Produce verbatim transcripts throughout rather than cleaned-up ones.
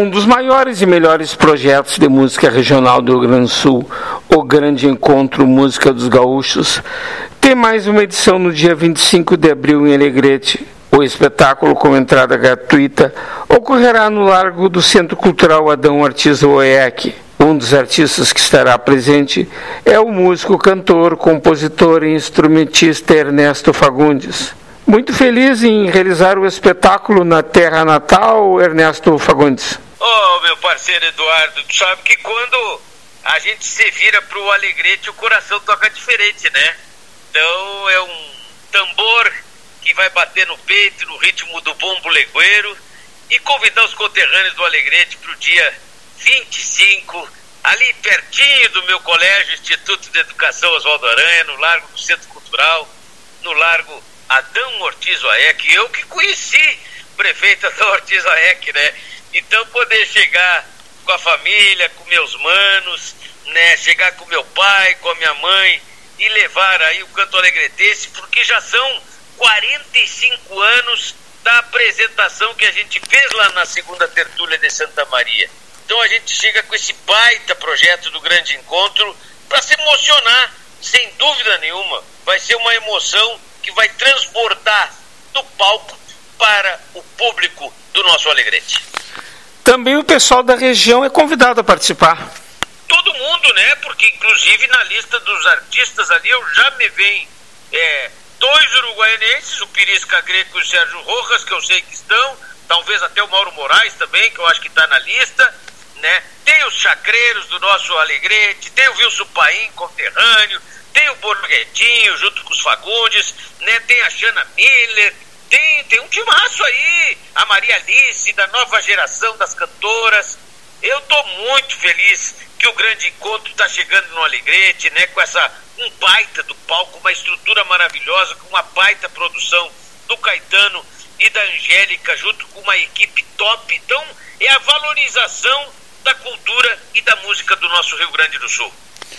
Um dos maiores e melhores projetos de música regional do Rio Grande do Sul, o Grande Encontro Música dos Gaúchos, tem mais uma edição no dia vinte e cinco de abril em Alegrete. O espetáculo, com entrada gratuita, ocorrerá no Largo do Centro Cultural Adão Ortiz Oiec. Um dos artistas que estará presente é o músico, cantor, compositor e instrumentista Ernesto Fagundes. Muito feliz em realizar o espetáculo na terra natal, Ernesto Fagundes. Ô, oh, meu parceiro Eduardo, tu sabe que quando a gente se vira pro Alegrete, o coração toca diferente, né? Então é um tambor que vai bater no peito, no ritmo do bombo legueiro, e convidar os conterrâneos do Alegrete pro dia vinte e cinco, ali pertinho do meu colégio, Instituto de Educação Oswaldo Aranha, no Largo do Centro Cultural, no Largo Adão Ortiz Oiec, eu que conheci o prefeito Adão Ortiz Oiec, né? Então poder chegar com a família, com meus manos, né? Chegar com meu pai, com a minha mãe e levar aí o canto alegretense, porque já são quarenta e cinco anos da apresentação que a gente fez lá na segunda tertúlia de Santa Maria. Então a gente chega com esse baita projeto do Grande Encontro para se emocionar, sem dúvida nenhuma. Vai ser uma emoção que vai transbordar do palco para o público do nosso Alegrete. Também o pessoal da região é convidado a participar. Todo mundo, né? Porque inclusive na lista dos artistas ali eu já me venho é, dois uruguaianenses, o Pirisca Greco e o Sérgio Rojas, que eu sei que estão, talvez até o Mauro Moraes também, que eu acho que está na lista, né? Tem os chacreiros do nosso Alegrete, tem o Wilson Paim, conterrâneo, tem o Borguetinho junto com os Fagundes, né? Tem a Jana Miller, tem, tem um timaço aí, a Maria Alice, da nova geração das cantoras. Eu tô muito feliz que o Grande Encontro está chegando no Alegrete, né? Com essa, um baita do palco, uma estrutura maravilhosa, com uma baita produção do Caetano e da Angélica, junto com uma equipe top. Então, é a valorização da cultura e da música do nosso Rio Grande do Sul.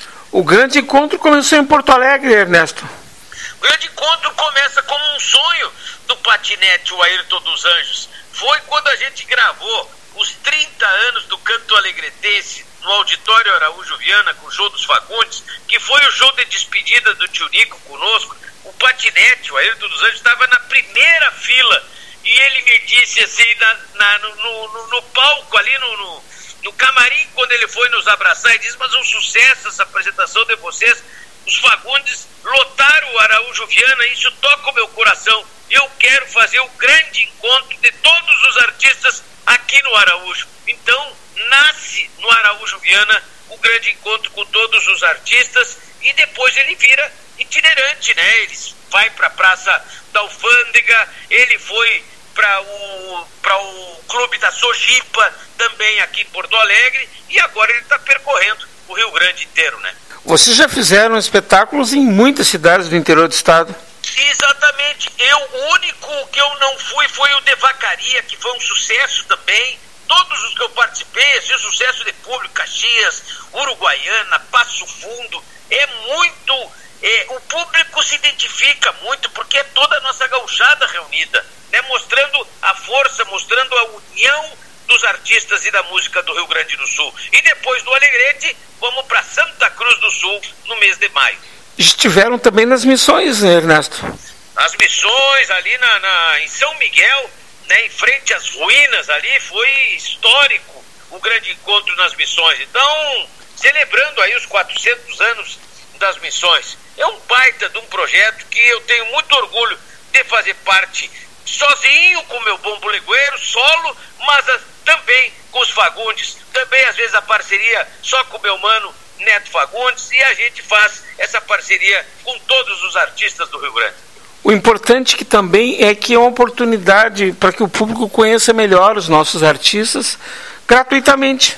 O Grande Encontro começou em Porto Alegre, Ernesto. O Grande Encontro começa como um sonho do patinete, o Ayrton dos Anjos. Foi quando a gente gravou os trinta anos do canto alegretense no Auditório Araújo Viana, com o show dos Fagundes, que foi o show de despedida do Tio Nico conosco. O patinete, o Ayrton dos Anjos, estava na primeira fila e ele me disse assim, na, na, no, no, no palco ali, no, no, no camarim, quando ele foi nos abraçar, ele disse, mas um sucesso essa apresentação de vocês. Os Fagundes lotaram o Araújo Viana, isso toca o meu coração. Eu quero fazer o grande encontro de todos os artistas aqui no Araújo. Então, nasce no Araújo Viana o grande encontro com todos os artistas e depois ele vira itinerante, né? Ele vai para a Praça da Alfândega, ele foi para o, para o Clube da Sojipa, também aqui em Porto Alegre, e agora ele está percorrendo o Rio Grande inteiro, né? Vocês já fizeram espetáculos em muitas cidades do interior do estado? Exatamente. Eu, o único que eu não fui foi o de Vacaria, que foi um sucesso também. Todos os que eu participei, esse sucesso de público, Caxias, Uruguaiana, Passo Fundo, é muito... É, o público se identifica muito, porque é toda a nossa gauchada reunida, né? Mostrando a força, mostrando a união dos artistas e da música do Rio Grande do Sul. E depois do Alegrete, vamos para Santa Cruz do Sul, no mês de maio. Estiveram também nas missões, né, Ernesto? As missões ali na, na, em São Miguel, né, em frente às ruínas ali, foi histórico o grande encontro nas missões. Então, celebrando aí os quatrocentos anos das missões. É um baita de um projeto que eu tenho muito orgulho de fazer parte sozinho com o meu bombo legueiro, solo, mas a, também com os Fagundes, também às vezes a parceria só com o meu mano Neto Fagundes, e a gente faz essa parceria com todos os artistas do Rio Grande. O importante que também é que é uma oportunidade para que o público conheça melhor os nossos artistas gratuitamente.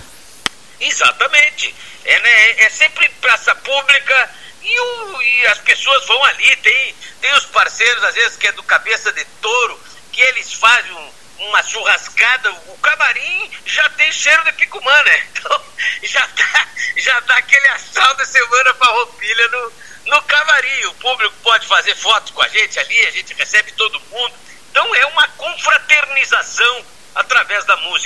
Exatamente. É, né, é sempre praça pública e, o, e as pessoas vão ali. Tem, tem os parceiros, às vezes, que é do Cabeça de Touro, que eles fazem um, uma churrascada. O camarim já tem cheiro de picumã, né? Então já tá, já tá aquele assado de semana farroupilha no, no camarim. O público pode fazer foto com a gente ali, a gente recebe todo mundo. Então é uma confraternização através da música.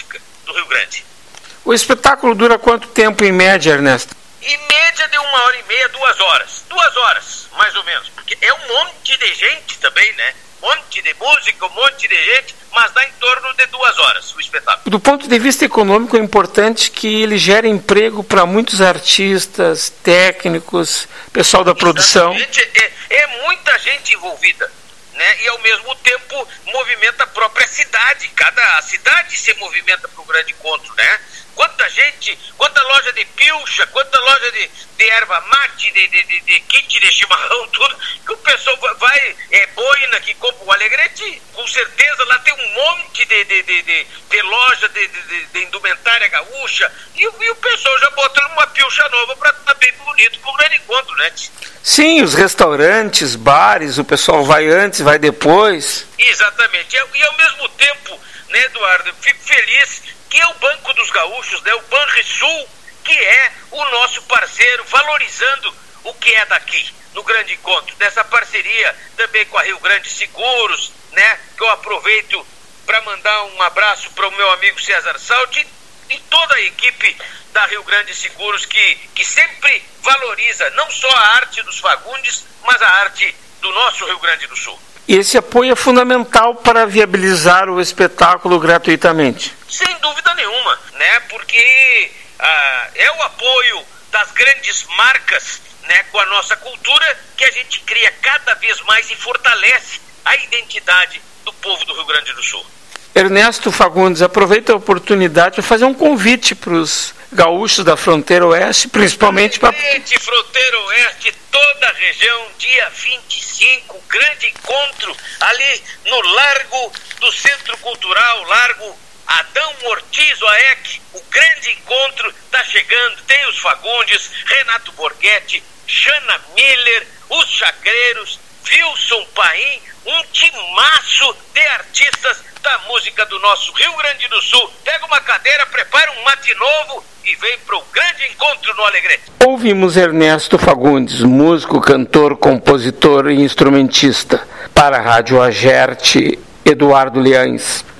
do Rio Grande. O espetáculo dura quanto tempo em média, Ernesto? Em média de uma hora e meia, duas horas. Duas horas, mais ou menos. Porque é um monte de gente também, né? Um monte de música, um monte de gente, mas dá em torno de duas horas o espetáculo. Do ponto de vista econômico, é importante que ele gere emprego para muitos artistas, técnicos, pessoal da produção. É, é muita gente envolvida, né? E ao mesmo tempo movimenta a própria cidade. Cada a cidade se movimenta para o grande encontro, né? Quanta gente, quanta loja de pilcha, quanta loja de, de erva mate, de, de, de, de kit de chimarrão, tudo, que o pessoal vai, é boina que compra o Alegrete, com certeza lá tem um monte de, de, de, de, de loja de, de, de indumentária gaúcha, e, e o pessoal já bota uma pilcha nova para estar bem bonito para o grande encontro, né? Sim, os restaurantes, bares, o pessoal vai antes, vai depois. Exatamente, e, e ao mesmo tempo, né, Eduardo, eu fico feliz que é o Banco dos Gaúchos, né, o Banrisul, que é o nosso parceiro, valorizando o que é daqui, no grande encontro, dessa parceria também com a Rio Grande Seguros, né, que eu aproveito para mandar um abraço para o meu amigo César Salti e toda a equipe da Rio Grande Seguros, que, que sempre valoriza não só a arte dos Fagundes, mas a arte do nosso Rio Grande do Sul. E esse apoio é fundamental para viabilizar o espetáculo gratuitamente. Sem dúvida nenhuma, né? Porque ah, é o apoio das grandes marcas, né, com a nossa cultura, que a gente cria cada vez mais e fortalece a identidade do povo do Rio Grande do Sul. Ernesto Fagundes, aproveita a oportunidade para fazer um convite para os gaúchos da fronteira oeste, principalmente para... Fronteira oeste, toda a região, dia vinte e cinco, grande encontro ali no Largo do Centro Cultural, Largo Adão Ortiz Oek, o grande encontro está chegando, tem os Fagundes, Renato Borghetti, Jana Miller, os Chagreiros, Wilson Paim, um timaço de artistas da música do nosso Rio Grande do Sul. Pega uma cadeira, prepara um mate novo e vem para o grande encontro no Alegrete. Ouvimos Ernesto Fagundes, músico, cantor, compositor e instrumentista. Para a Rádio Agerte, Eduardo Leães.